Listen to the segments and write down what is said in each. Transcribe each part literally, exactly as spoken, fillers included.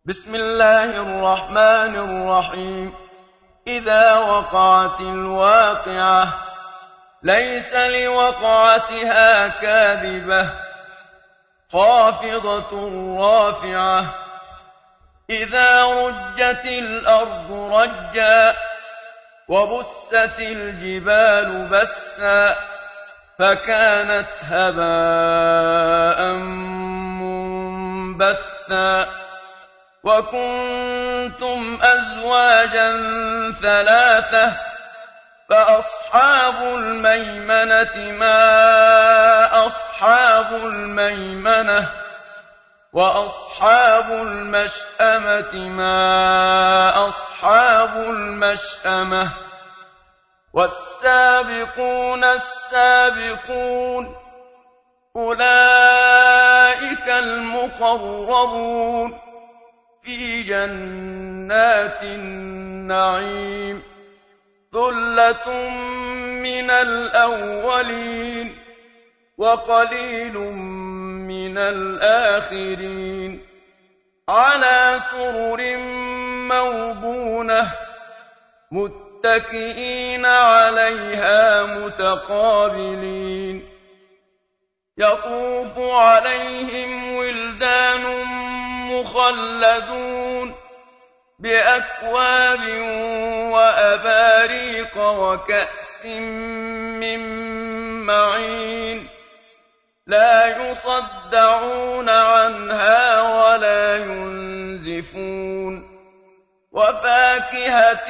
بسم الله الرحمن الرحيم إذا وقعت الواقعة ليس لوقعتها كاذبة خافضة رافعة إذا رجت الأرض رجا وبست الجبال بسا فكانت هباء منبثا وكنتم أزواجا ثلاثة فأصحاب الميمنة ما أصحاب الميمنة وأصحاب المشأمة ما أصحاب المشأمة والسابقون السابقون أولئك المقربون في جنات النعيم ثلة من الأولين وقليل من الآخرين على سرر موضونة متكئين عليها متقابلين يطوف عليهم ولدان مخلدون بأكواب وأباريق وكأس من معين لا يصدعون عنها ولا ينزفون وفاكهة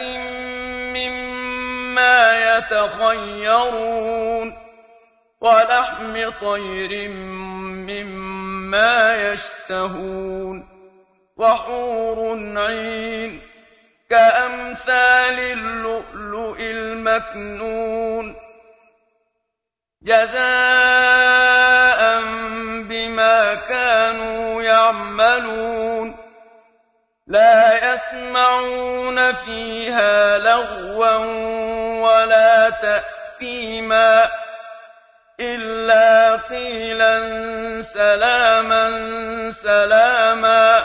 مما يتخيرون ولحم طير مما يشتهون وحور عين كأمثال اللؤلؤ المكنون جزاء بما كانوا يعملون لا يسمعون فيها لغوا ولا تأثيما إلا قيلا سلاما سلاما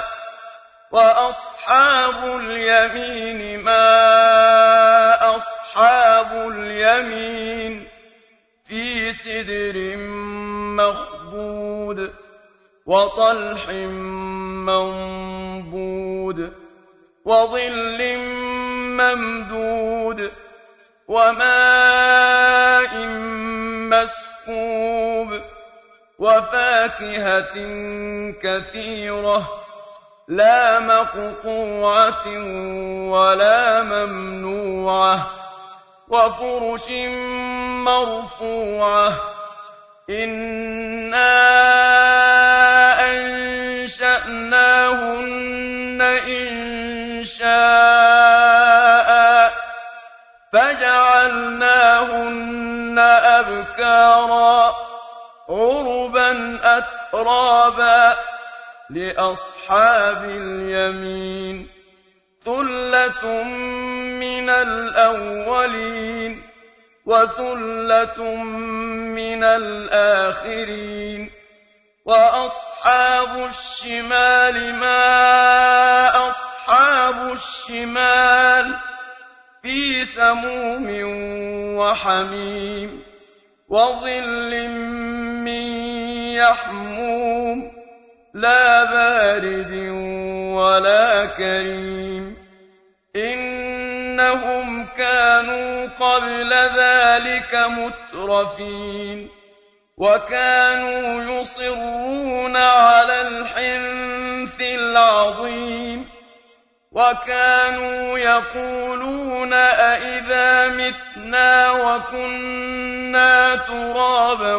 وأصحاب اليمين ما أصحاب اليمين في سدر مخضود وطلح منضود وظل ممدود وماء مسكوب وفاكهة كثيرة لا مقطوعة ولا ممنوعة وفرش مرفوعة إنا أنشأناهن إنشاء فجعلناهن أبكارا عربا أترابا لأصحاب اليمين ثلة من الأولين وثلة من الآخرين وأصحاب الشمال ما أصحاب الشمال في سموم وحميم وظل من يحموم لا بارد ولا كريم إنهم كانوا قبل ذلك مترفين وكانوا يصرون على الحنث العظيم وكانوا يقولون أئذا متنا وكنا ترابا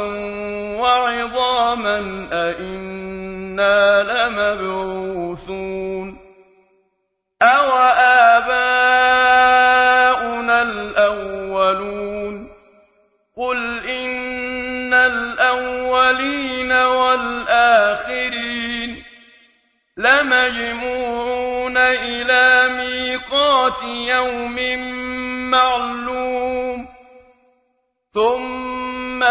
وعظاما أئنا لمبعوثون أو آباؤنا الأولون قل إن الأولين والآخرين لمجموعون إلى ميقات يوم معلوم ثم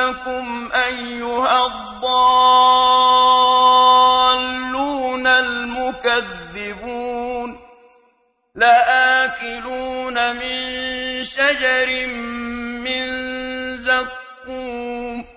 إنكم أيها الضالون المؤمنون الْمُكَذِّبُونَ لَآكِلُونَ مِن شَجَرٍ مِّن زَقُّومٍ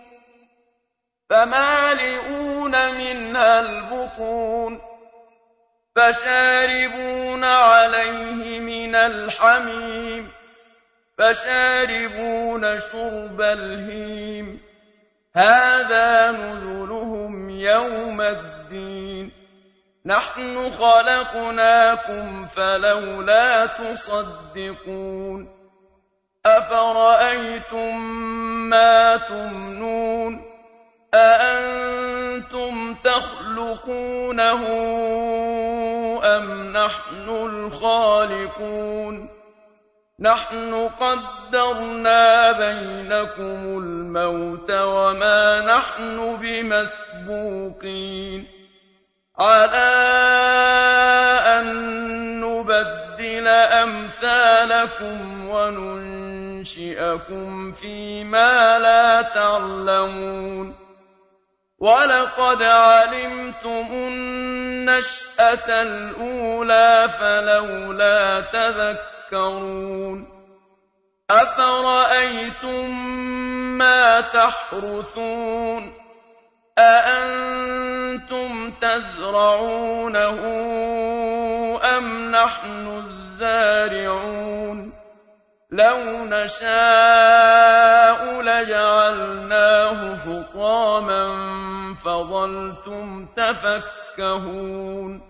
فَمَالِئُونَ مِنْهَا الْبُطُونَ فَشَارِبُونَ عَلَيْهِ مِنَ الْحَمِيمِ فَشَارِبُونَ شُرْبَ الْهِيمِ هَٰذَا نُزُلُهُمْ يَوْمَ الدِّينِ نَحْنُ خَلَقْنَاكُمْ فَلَوْلَا تُصَدِّقُونَ أَفَرَأَيْتُم مَّا تُمْنُونَ أَأَنتُمْ تَخْلُقُونَهُ أَمْ نَحْنُ الْخَالِقُونَ نَحْنُ قَدَّرْنَا بَيْنَكُمُ الْمَوْتَ وَمَا نَحْنُ بِمَسْبُوقِينَ عَلَىٰ أَن نُّبَدِّلَ أَمْثَالَكُمْ وَنُنشِئَكُمْ فِيمَا لَا تَعْلَمُونَ وَلَقَدْ عَلِمْتُمُ النَّشْأَةَ الْأُولَىٰ فَلَوْلَا تَذَكَّرُونَ أَفَرَأَيْتُم مَّا تَحْرُثُونَ أَأَنتُمْ تَزْرَعُونَهُ أَمْ نَحْنُ الزَّارِعُونَ لَوْ نَشَاءُ لَجَعَلْنَاهُ حُطَامًا فَظَلْتُمْ تَفَكَّهُونَ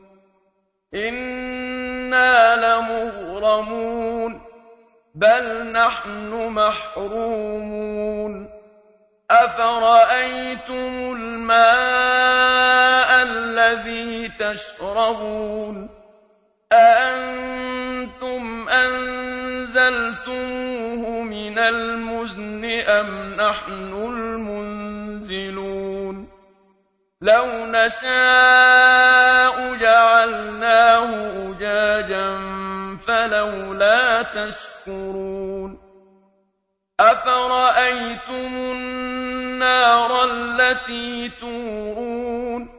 إِنَّا لَمُغْرَمُونَ بَلْ نَحْنُ مَحْرُومُونَ أَفَرَأَيْتُمُ الْمَاءَ الَّذِي تَشْرَبُونَ أَأَنتُمْ أَنزَلْتُمُوهُ مِنَ الْمُزْنِ أَمْ نَحْنُ الْمُنزِلُونَ لَوْ نَشَاءُ جَعَلْنَاهُ أُجَاجًا فَلَوْلَا تَشْكُرُونَ أَفَرَأَيْتُمُ النَّارَ الَّتِي تُورُونَ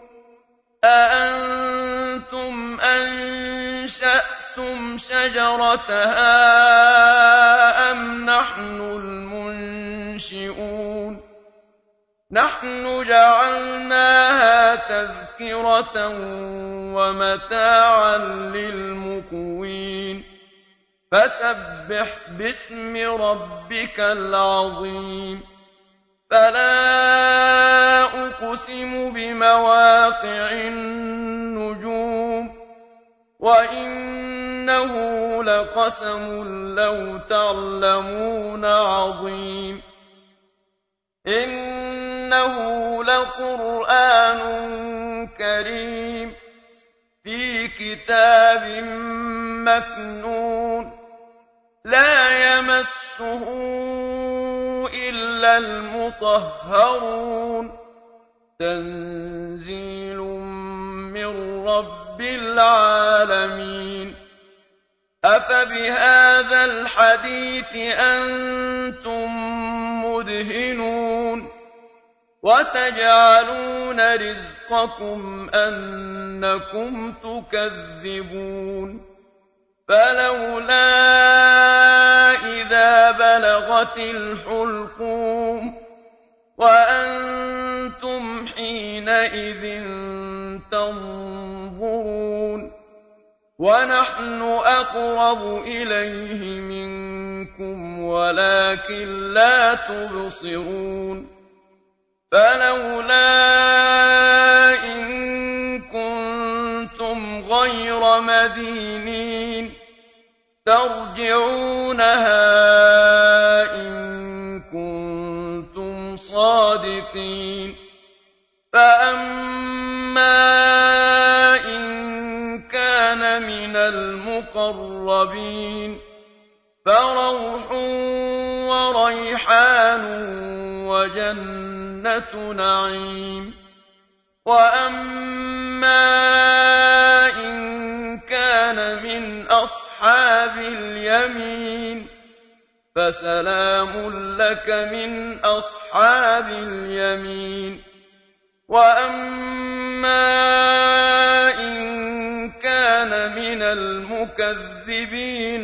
أَأَنتُمْ أَنشَأْتُمْ شَجَرَتَهَا أَمْ نَحْنُ الْمُنشِئُونَ نَحْنُ جَعَلْنَاهَا تَذْكِرَةً وَمَتَاعًا لِّلْمُقْوِينَ فَسَبِّحْ بِاسْمِ رَبِّكَ الْعَظِيمِ فَلَا أُقْسِمُ بِمَوَاقِعِ النُّجُومِ وَإِنَّهُ لَقَسَمٌ لَّوْ تَعْلَمُونَ عَظِيمٌ إِنَّهُ لَقُرْآنٌ كَرِيمٌ فِي كِتَابٍ مَّكْنُونٍ لَّا يَمَسُّهُ إِلَّا الْمُطَهَّرُونَ تَنزِيلٌ مِّن رَّبِّ الْعَالَمِينَ أَفَبِهَٰذَا الْحَدِيثِ أَنتُم مُّدْهِنُونَ وَتَجْعَلُونَ رِزْقَكُمْ أَنَّكُمْ تُكَذِّبُونَ فَلَوْلَا إِذَا بَلَغَتِ الْحُلْقُومَ وَأَنتُمْ حِينَئِذٍ تَنظُرُونَ وَنَحْنُ أَقْرَبُ إِلَيْهِ مِنكُمْ وَلَٰكِن لَّا تُبْصِرُونَ فَلَوْلَا إِن كُنتُمْ غَيْرَ مَدِينِينَ تَرْجِعُونَهَا إِن كُنتُمْ صَادِقِينَ فَأَمَّا إِن كَانَ مِنَ الْمُقَرَّبِينَ فَرَوْحٌ وَرَيْحَانٌ وَجَنَّةُ نَعِيمٍ وَأَمَّا إِن كَانَ مِنْ أَصْحَابِ الْيَمِينِ فَسَلَامٌ لَّكَ مِنْ أَصْحَابِ الْيَمِينِ وَأَمَّا إِن لَمِنَ الْمُكَذِّبِينَ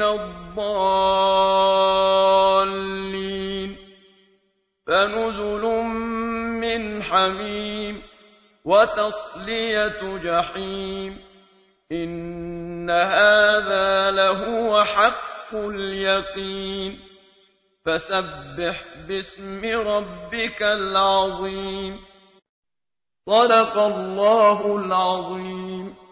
الضَّالِّينَ فَنُزُلٌ مِّنْ حَمِيمٍ وَتَصْلِيَةُ جَحِيمٍ إِنَّ هَٰذَا لَهُوَ حَقُّ الْيَقِينِ فَسَبِّحْ بِاسْمِ رَبِّكَ الْعَظِيمِ صدق الله العظيم.